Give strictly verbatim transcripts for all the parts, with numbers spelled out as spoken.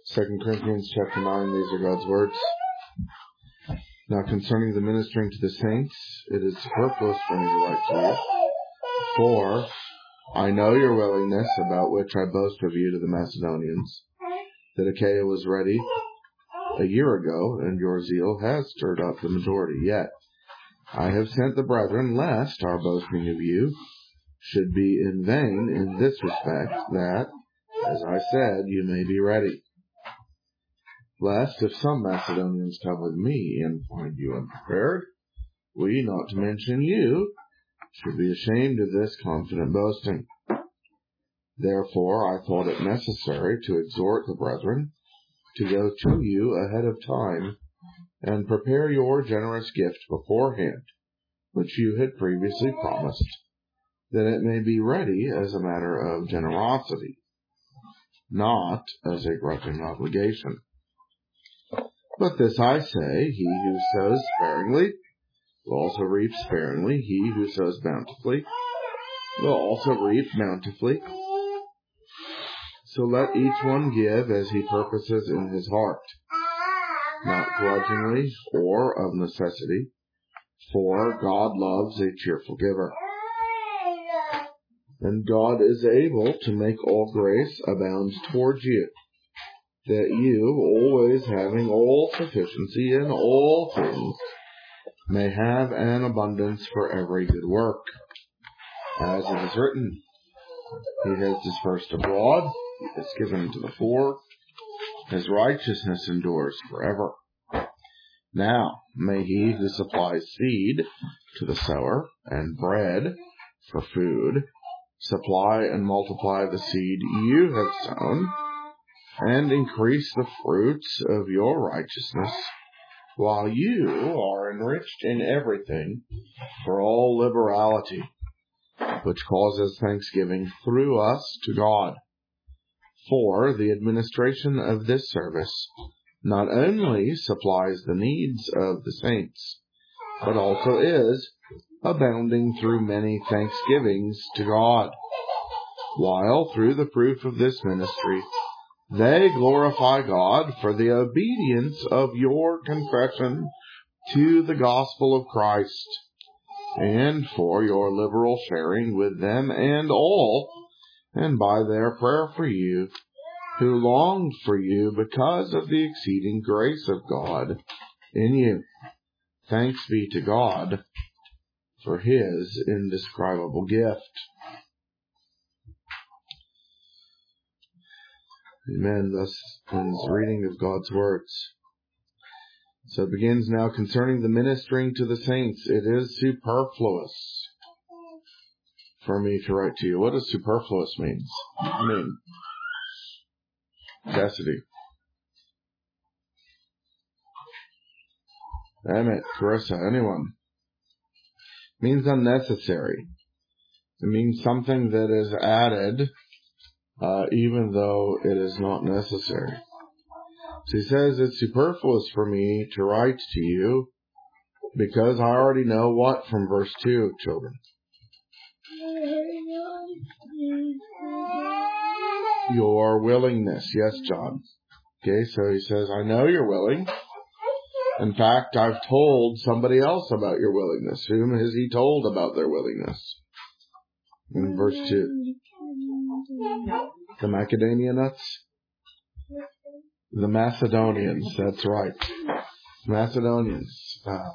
Second Corinthians chapter nine, these are God's words. Now concerning the ministering to the saints, it is superfluous for me to write to you. For I know your willingness, about which I boast of you to the Macedonians, that Achaia was ready a year ago, and your zeal has stirred up the majority. Yet I have sent the brethren, lest our boasting of you should be in vain in this respect, that, as I said, you may be ready. Lest if some Macedonians come with me and find you unprepared, we, not to mention you, should be ashamed of this confident boasting. Therefore I thought it necessary to exhort the brethren to go to you ahead of time and prepare your generous gift beforehand, which you had previously promised, that it may be ready as a matter of generosity, not as a grudging obligation. But this I say, he who sows sparingly will also reap sparingly. He who sows bountifully will also reap bountifully. So let each one give as he purposes in his heart, not grudgingly or of necessity, for God loves a cheerful giver. And God is able to make all grace abound towards you, that you, always having all sufficiency in all things, may have an abundance for every good work. As it is written, he has dispersed abroad, he has given to the poor, his righteousness endures forever. Now may he who supplies seed to the sower and bread for food supply and multiply the seed you have sown, and increase the fruits of your righteousness, while you are enriched in everything for all liberality, which causes thanksgiving through us to God. For the administration of this service not only supplies the needs of the saints, but also is abounding through many thanksgivings to God, while through the proof of this ministry they glorify God for the obedience of your confession to the gospel of Christ, and for your liberal sharing with them and all, and by their prayer for you, who longed for you because of the exceeding grace of God in you. Thanks be to God for his indescribable gift. Amen. Thus ends the reading of God's words. So it begins now concerning the ministering to the saints. It is superfluous for me to write to you. What does superfluous mean? mean? Cassidy. Emmett, Carissa, anyone? It means unnecessary. It means something that is added Uh, even though it is not necessary. So he says it's superfluous for me to write to you because I already know what from verse two, children? Your willingness. Yes, John. Okay, so he says, I know you're willing. In fact, I've told somebody else about your willingness. Whom has he told about their willingness? In verse two. The Macedonians? The Macedonians, that's right. Macedonians. Um,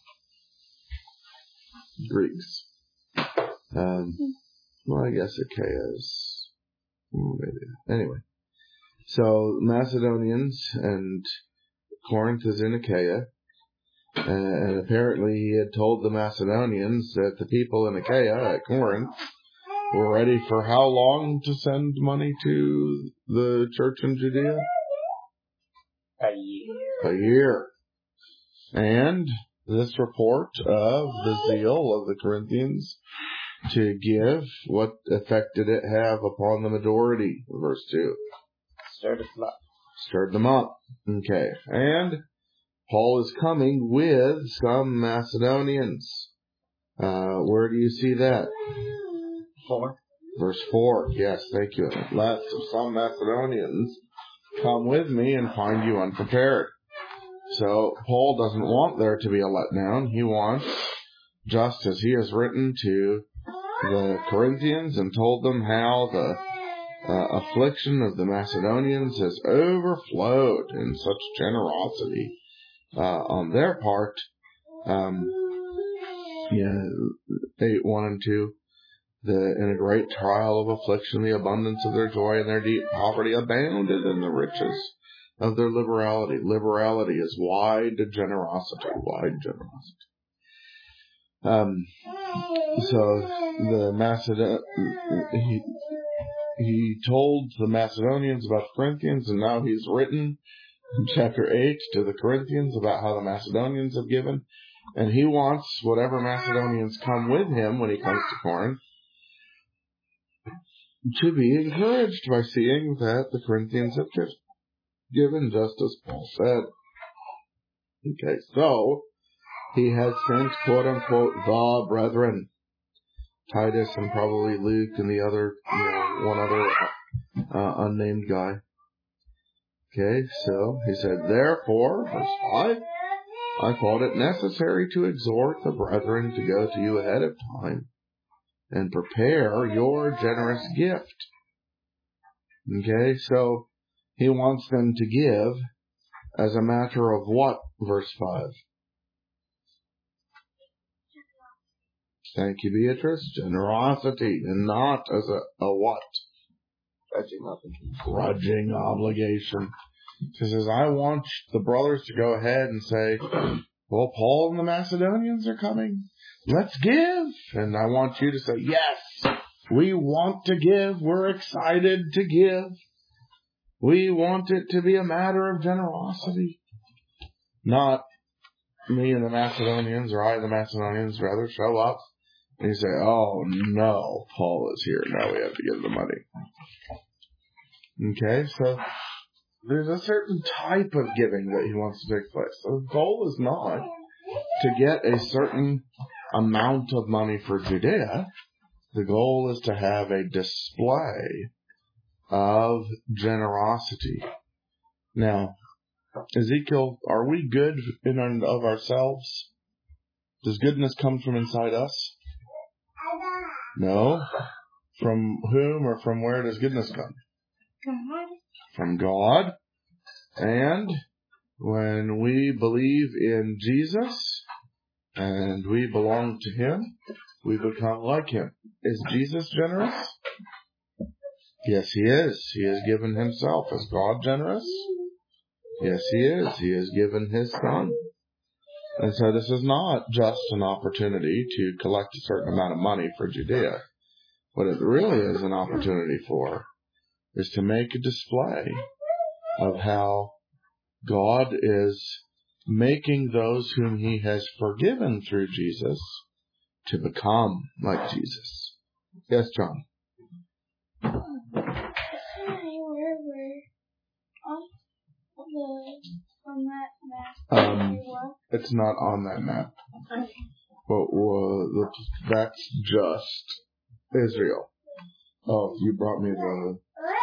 Greeks. Um, well, I guess Achaia is... Maybe. Anyway. So, Macedonians and Corinth is in Achaia. And apparently he had told the Macedonians that the people in Achaia at Corinth were ready for how long to send money to the church in Judea? A year. A year. And this report of the zeal of the Corinthians to give, what effect did it have upon the majority? Verse two. Stirred them up. Stirred them up. Okay. And Paul is coming with some Macedonians. Uh, where do you see that? Four. Verse four. Yes, thank you. Last of some Macedonians come with me and find you unprepared. So Paul doesn't want there to be a letdown. He wants, just as he has written to the Corinthians and told them how the uh, affliction of the Macedonians has overflowed in such generosity uh, on their part. Um, yeah, eight, one and two. The, in a great trial of affliction, the abundance of their joy and their deep poverty abounded in the riches of their liberality. Liberality is wide generosity, wide generosity. Um, so the Macedon, he, he told the Macedonians about the Corinthians, and now he's written in chapter eight to the Corinthians about how the Macedonians have given, and he wants whatever Macedonians come with him when he comes to Corinth to be encouraged by seeing that the Corinthians have given just as Paul said. Okay, so he has sent, quote unquote, the brethren, Titus and probably Luke and the other, you know, one other uh, unnamed guy. Okay, so he said, therefore, verse five, I thought it necessary to exhort the brethren to go to you ahead of time and prepare your generous gift. Okay, so he wants them to give as a matter of what, verse five? Thank you, Beatrice. Generosity, and not as a, a what? Grudging obligation. Grudging obligation. He says, I want the brothers to go ahead and say, well, Paul and the Macedonians are coming. Let's give. And I want you to say, yes, we want to give. We're excited to give. We want it to be a matter of generosity. Not me and the Macedonians, or I and the Macedonians, rather show up and you say, oh no, Paul is here. Now we have to give the money. Okay, so there's a certain type of giving that he wants to take place. So the goal is not to get a certain amount of money for Judea. The goal is to have a display of generosity. Now, Ezekiel, are we good in and of ourselves? Does goodness come from inside us? No. From whom or from where does goodness come? God. From God. And when we believe in Jesus and we belong to Him, we become like Him. Is Jesus generous? Yes, He is. He has given Himself. Is God generous? Yes, He is. He has given His Son. And so this is not just an opportunity to collect a certain amount of money for Judea. What it really is an opportunity for is to make a display of how God is making those whom He has forgiven through Jesus to become like Jesus. Yes, John? On that map. Um, it's not on that map. Okay. But uh, that's just Israel. Oh, you brought me the...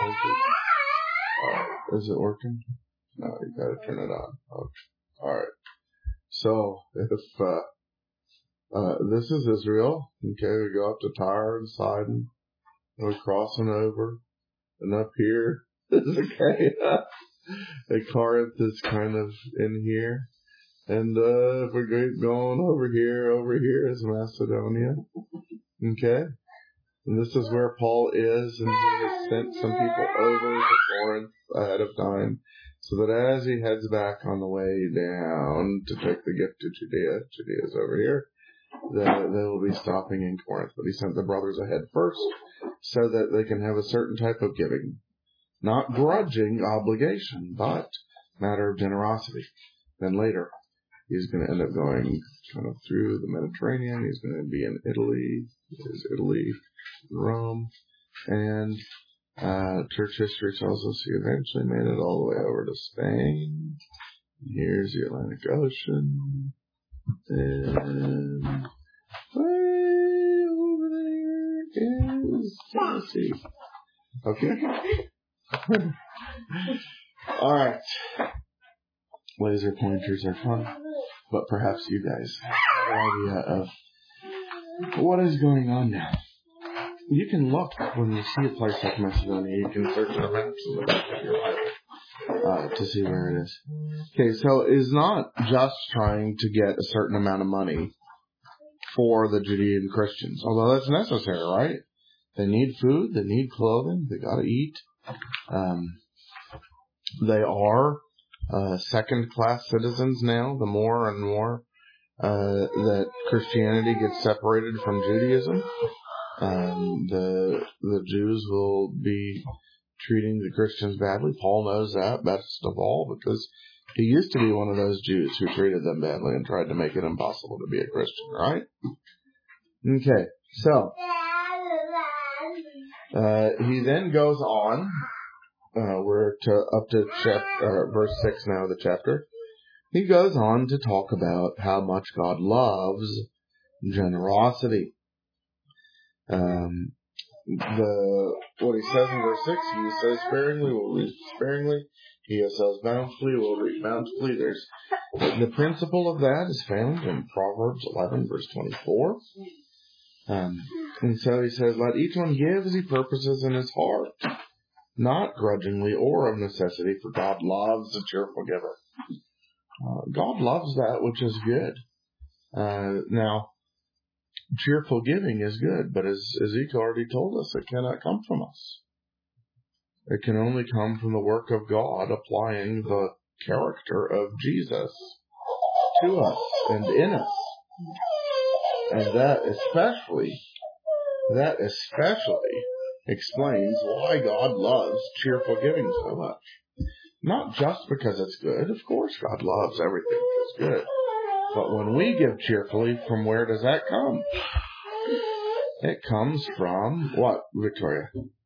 Uh, is it working? No, you gotta turn it on. Okay. Alright. So, if, uh, uh, this is Israel. Okay, we go up to Tyre and Sidon. And we're crossing over. And up here is Achaia. And Corinth is kind of in here. And, uh, if we keep going over here, over here is Macedonia. Okay? And this is where Paul is, and he has sent some people over to Corinth ahead of time, so that as he heads back on the way down to take the gift to Judea, Judea's over here, that they will be stopping in Corinth. But he sent the brothers ahead first, so that they can have a certain type of giving. Not grudging obligation, but matter of generosity. Then later, he's going to end up going kind of through the Mediterranean. He's going to be in Italy. There's Italy, Rome, and uh, church history tells us he eventually made it all the way over to Spain. Here's the Atlantic Ocean. And way over there is Tennessee. Okay. Alright. Laser pointers are fun, but perhaps you guys have an idea of what is going on now. You can look, when you see a place like Macedonia, you can search the maps in the back of your Bible uh, to see where it is. Okay, so it's not just trying to get a certain amount of money for the Judean Christians, although that's necessary, right? They need food, they need clothing, they gotta eat. Um, they are uh, second-class citizens now, the more and more uh, that Christianity gets separated from Judaism. Um, the the Jews will be treating the Christians badly. Paul knows that best of all because he used to be one of those Jews who treated them badly and tried to make it impossible to be a Christian, right? Okay, so uh, he then goes on. Uh, we're to, up to chap, uh, verse six now of the chapter. He goes on to talk about how much God loves generosity. Um, the what he says in verse six, he who sows sparingly will reap sparingly. He who sows bountifully will reap bountifully. There's the principle of that is found in Proverbs eleven, verse twenty-four. Um, and so he says, "Let each one give as he purposes in his heart, not grudgingly or of necessity, for God loves a cheerful giver." Uh, God loves that which is good. Uh, now. Cheerful giving is good, but as Ezekiel already told us, it cannot come from us. It can only come from the work of God applying the character of Jesus to us and in us. And that especially, that especially explains why God loves cheerful giving so much. Not just because it's good. Of course God loves everything that's good. But when we give cheerfully, from where does that come? It comes from what, Victoria?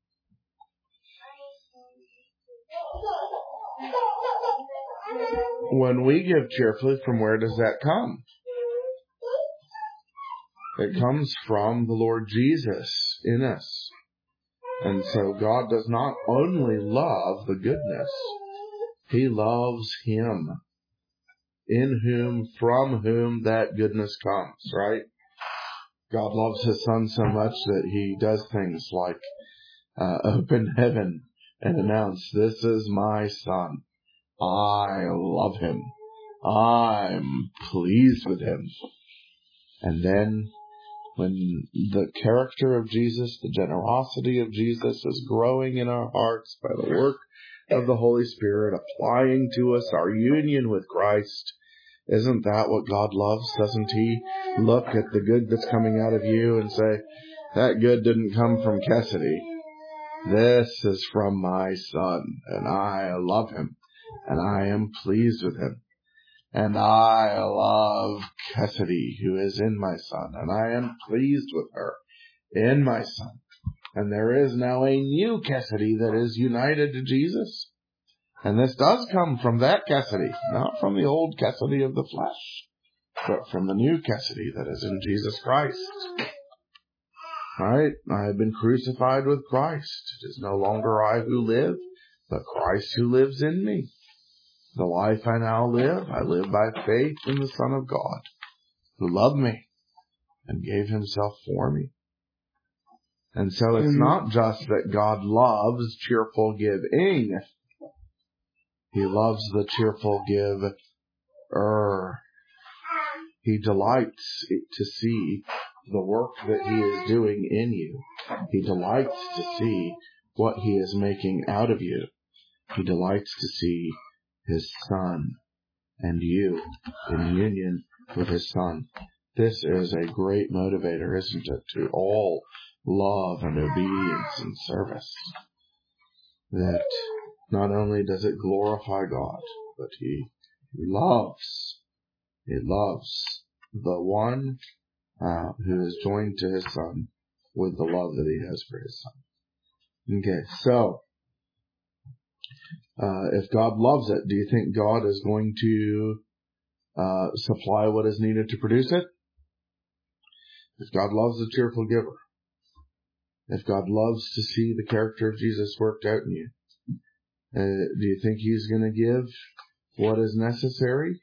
When we give cheerfully, from where does that come? It comes from the Lord Jesus in us. And so God does not only love the goodness, He loves Him, in whom, from whom that goodness comes, right? God loves His Son so much that He does things like uh, open heaven and announce, "This is my Son. I love Him. I'm pleased with Him." And then when the character of Jesus, the generosity of Jesus is growing in our hearts by the work of the Holy Spirit, applying to us our union with Christ, isn't that what God loves? Doesn't He look at the good that's coming out of you and say, "That good didn't come from Cassidy. This is from my Son, and I love Him, and I am pleased with Him. And I love Cassidy, who is in my Son, and I am pleased with her in my Son. And there is now a new Cassidy that is united to Jesus." And this does come from that Cassidy, not from the old Cassidy of the flesh, but from the new Cassidy that is in Jesus Christ. Right? I have been crucified with Christ. It is no longer I who live, but Christ who lives in me. The life I now live, I live by faith in the Son of God, who loved me and gave Himself for me. And so it's not just that God loves cheerful giving. He loves the cheerful giver. He delights to see the work that He is doing in you. He delights to see what He is making out of you. He delights to see His Son and you in union with His Son. This is a great motivator, isn't it, to all love and obedience and service. That not only does it glorify God, but He loves, He loves the one uh, who is joined to His Son with the love that He has for His Son. Okay, so uh, if God loves it, do you think God is going to uh, supply what is needed to produce it? If God loves the cheerful giver, if God loves to see the character of Jesus worked out in you, Uh, do you think He's going to give what is necessary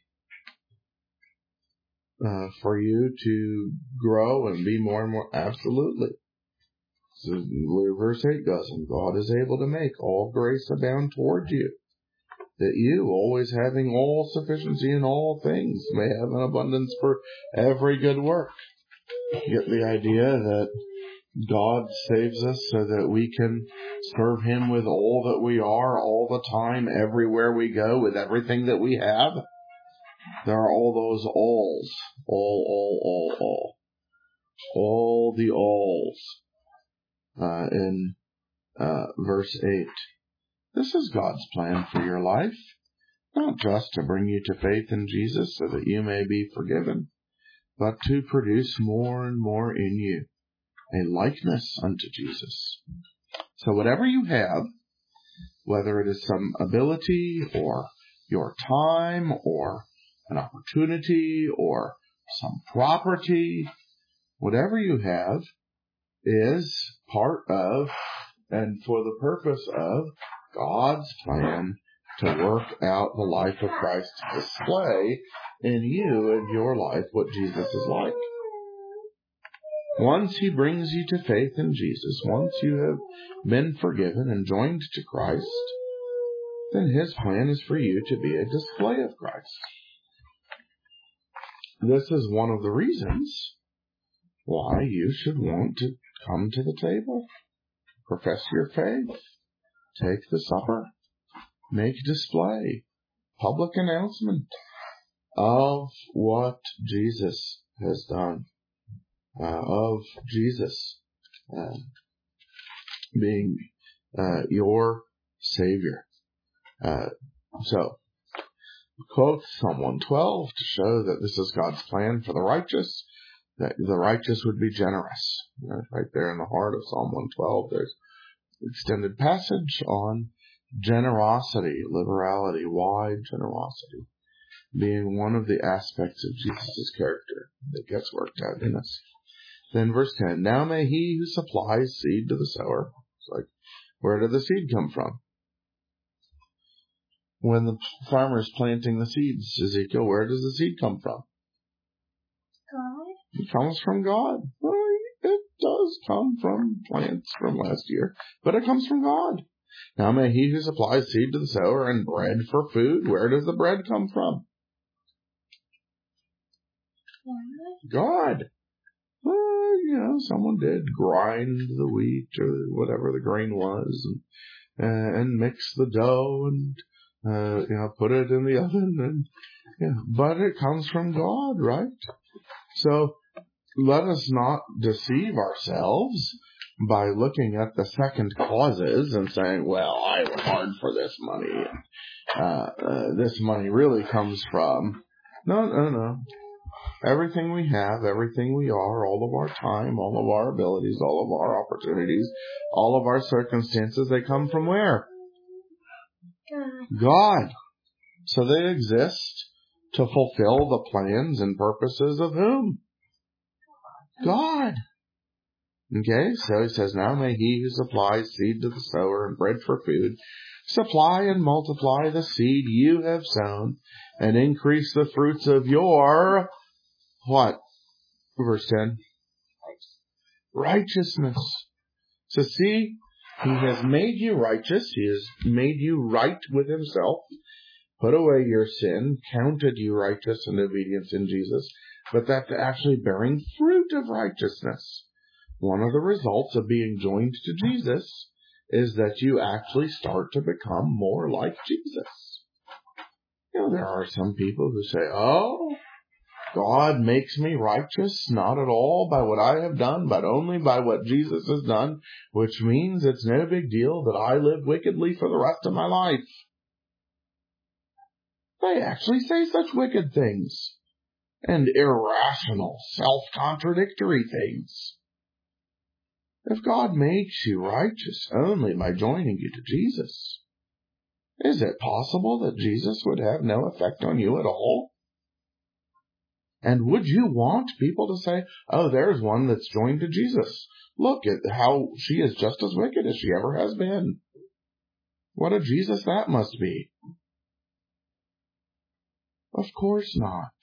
uh, for you to grow and be more and more? Absolutely. So where verse eight goes, and God is able to make all grace abound toward you, that you, always having all sufficiency in all things, may have an abundance for every good work. You get the idea that God saves us so that we can serve Him with all that we are, all the time, everywhere we go, with everything that we have. There are all those alls. All, all, all, all. All the alls. Uh, in uh, verse eight. This is God's plan for your life. Not just to bring you to faith in Jesus so that you may be forgiven, but to produce more and more in you a likeness unto Jesus. So whatever you have, whether it is some ability or your time or an opportunity or some property, whatever you have is part of and for the purpose of God's plan to work out the life of Christ, to display in you and your life what Jesus is like. Once He brings you to faith in Jesus, once you have been forgiven and joined to Christ, then His plan is for you to be a display of Christ. This is one of the reasons why you should want to come to the table, profess your faith, take the supper, make display, public announcement of what Jesus has done. Uh, of Jesus uh, being uh, your Savior. Uh, so, quote Psalm one twelve to show that this is God's plan for the righteous, that the righteous would be generous. Right there in the heart of Psalm one twelve, there's an extended passage on generosity, liberality, wide generosity, being one of the aspects of Jesus' character that gets worked out in us. Then verse ten, now may He who supplies seed to the sower. It's like, where did the seed come from? When the farmer is planting the seeds, Ezekiel, where does the seed come from? God. It comes from God. Well, it does come from plants from last year, but it comes from God. Now may He who supplies seed to the sower and bread for food, where does the bread come from? God. God. Well, you know, someone did grind the wheat or whatever the grain was and, uh, and mix the dough and, uh, you know, put it in the oven. And, yeah, but it comes from God, right? So let us not deceive ourselves by looking at the second causes and saying, well, I worked hard for this money. Uh, uh, this money really comes from. No, no, no. Everything we have, everything we are, all of our time, all of our abilities, all of our opportunities, all of our circumstances, they come from where? God. God. So they exist to fulfill the plans and purposes of whom? God. Okay, so He says, now may He who supplies seed to the sower and bread for food supply and multiply the seed you have sown and increase the fruits of your what? Verse ten. Righteousness. So see, He has made you righteous. He has made you right with Himself. Put away your sin, counted you righteous in obedience in Jesus, but that's actually bearing fruit of righteousness. One of the results of being joined to Jesus is that you actually start to become more like Jesus. You know, there are some people who say, oh, God makes me righteous, not at all by what I have done, but only by what Jesus has done, which means it's no big deal that I live wickedly for the rest of my life. They actually say such wicked things and irrational, self-contradictory things. If God makes you righteous only by joining you to Jesus, is it possible that Jesus would have no effect on you at all? And would you want people to say, oh, there's one that's joined to Jesus. Look at how she is just as wicked as she ever has been. What a Jesus that must be. Of course not.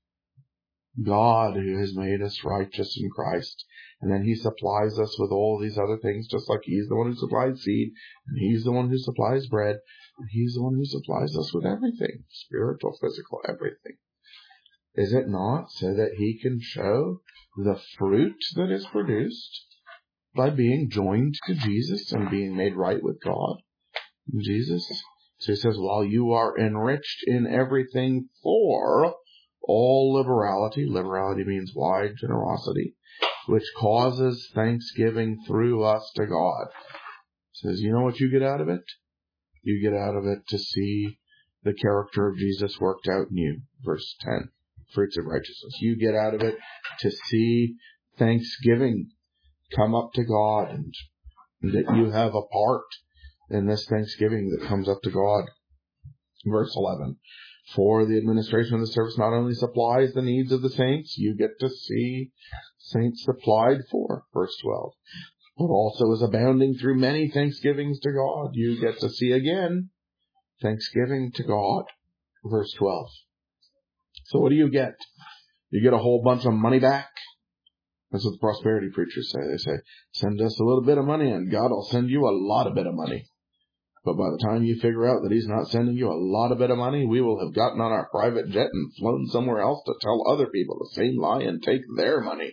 God who has made us righteous in Christ, and then He supplies us with all these other things, just like He's the one who supplies seed, and He's the one who supplies bread, and He's the one who supplies us with everything, spiritual, physical, everything. Is it not so that He can show the fruit that is produced by being joined to Jesus and being made right with God? Jesus. So He says, while you are enriched in everything for all liberality, liberality means wide generosity, which causes thanksgiving through us to God. He says, you know what you get out of it? You get out of it to see the character of Jesus worked out in you. Verse ten, fruits of righteousness. You get out of it to see thanksgiving come up to God, and that you have a part in this thanksgiving that comes up to God. Verse eleven, for the administration of the service not only supplies the needs of the saints, you get to see saints supplied for. Verse twelve, but also is abounding through many thanksgivings to God. You get to see again thanksgiving to God. Verse twelve. So what do you get? You get a whole bunch of money back. That's what the prosperity preachers say. They say, send us a little bit of money and God will send you a lot of bit of money. But by the time you figure out that He's not sending you a lot of bit of money, we will have gotten on our private jet and flown somewhere else to tell other people the same lie and take their money.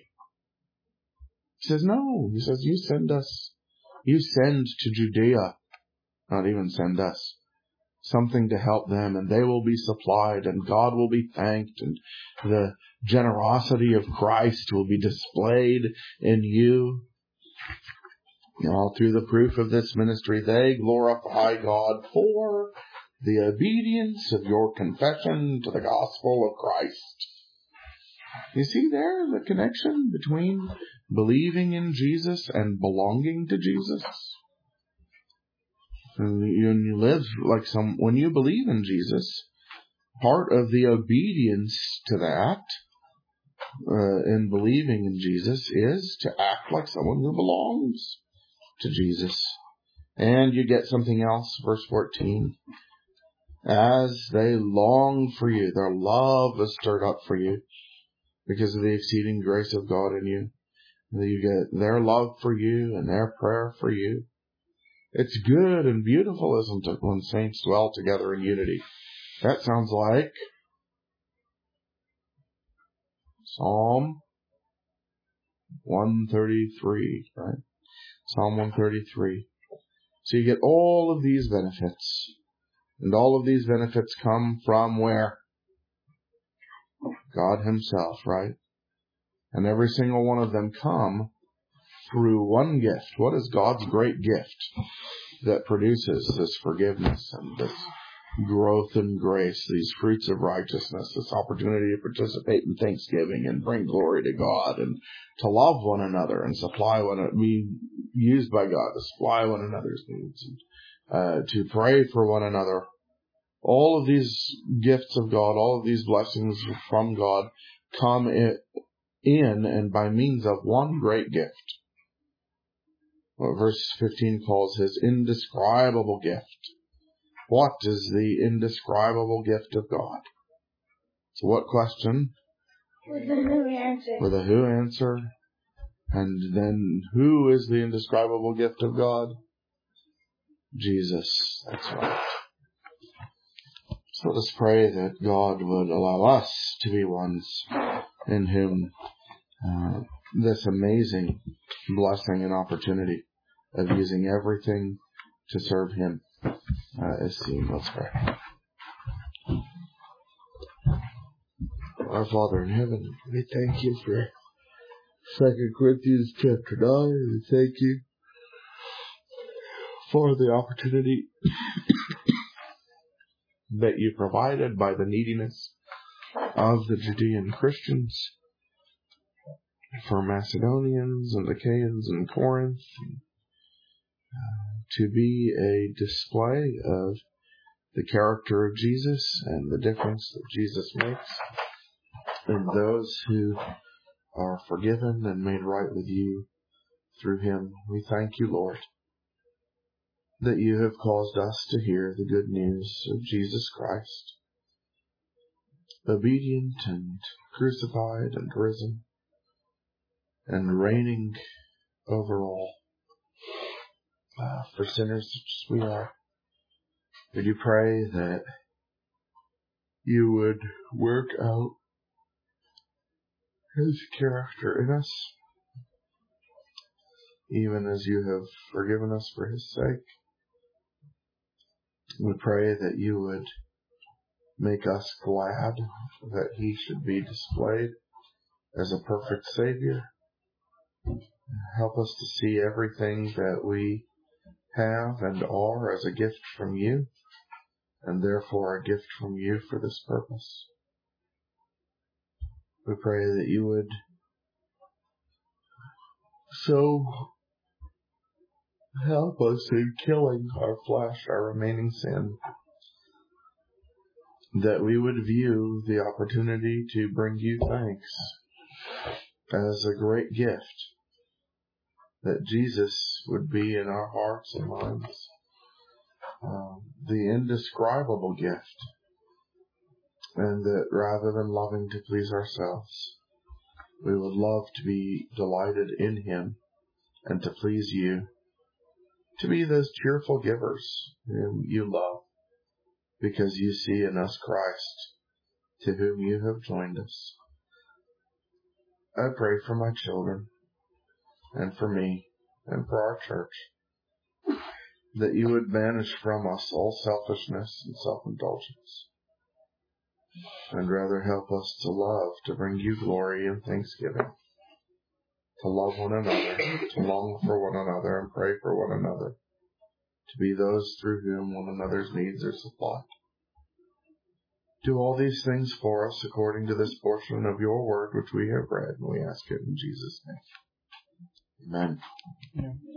He says, no. He says, you send us, you send to Judea, not even send us, something to help them, and they will be supplied, and God will be thanked, and the generosity of Christ will be displayed in you. All through the proof of this ministry, they glorify God for the obedience of your confession to the gospel of Christ. You see there the connection between believing in Jesus and belonging to Jesus? And you live like some, when you believe in Jesus, part of the obedience to that, uh, in believing in Jesus, is to act like someone who belongs to Jesus. And you get something else, verse fourteen. As they long for you, their love is stirred up for you because of the exceeding grace of God in you. You get their love for you and their prayer for you. It's good and beautiful, isn't it, when saints dwell together in unity? That sounds like Psalm one thirty-three, right? Psalm one thirty-three. So you get all of these benefits. And all of these benefits come from where? God Himself, right? And every single one of them come through one gift. What is God's great gift that produces this forgiveness and this growth in grace, these fruits of righteousness, this opportunity to participate in thanksgiving and bring glory to God and to love one another and supply one another, be used by God to supply one another's needs, and uh, to pray for one another. All of these gifts of God, all of these blessings from God come in, in and by means of one great gift. What verse fifteen calls His indescribable gift. What is the indescribable gift of God? So what question? With a who answer. With a who answer. And then who is the indescribable gift of God? Jesus. That's right. So let us pray that God would allow us to be ones in whom uh, this amazing blessing and opportunity of using everything to serve Him uh, is seen. Let's pray. Our Father in heaven, we thank You for Second Corinthians chapter nine. We thank You for the opportunity that You provided by the neediness of the Judean Christians, for Macedonians and Achaeans and Corinth, uh, to be a display of the character of Jesus and the difference that Jesus makes in those who are forgiven and made right with You through Him. We thank You, Lord. that you have caused us to hear the good news of Jesus Christ, obedient and crucified and risen, and reigning over all. Uh, for sinners such as we are, would you pray that you would work out His character in us, even as you have forgiven us for His sake? We pray that you would make us glad that He should be displayed as a perfect Savior. Help us to see everything that we have and are as a gift from you, and therefore a gift from you for this purpose. We pray that you would so help us in killing our flesh, our remaining sin, that we would view the opportunity to bring you thanks as a great gift, that Jesus would be in our hearts and minds, um, the indescribable gift, and that rather than loving to please ourselves, we would love to be delighted in Him and to please you, to be those cheerful givers whom you love, because you see in us Christ, to whom you have joined us. I pray for my children, and for me, and for our church, that you would banish from us all selfishness and self-indulgence, and rather help us to love, to bring you glory and thanksgiving, to love one another, to long for one another, and pray for one another, to be those through whom one another's needs are supplied. Do all these things for us according to this portion of your word which we have read, and we ask it in Jesus' name. Amen. Yeah.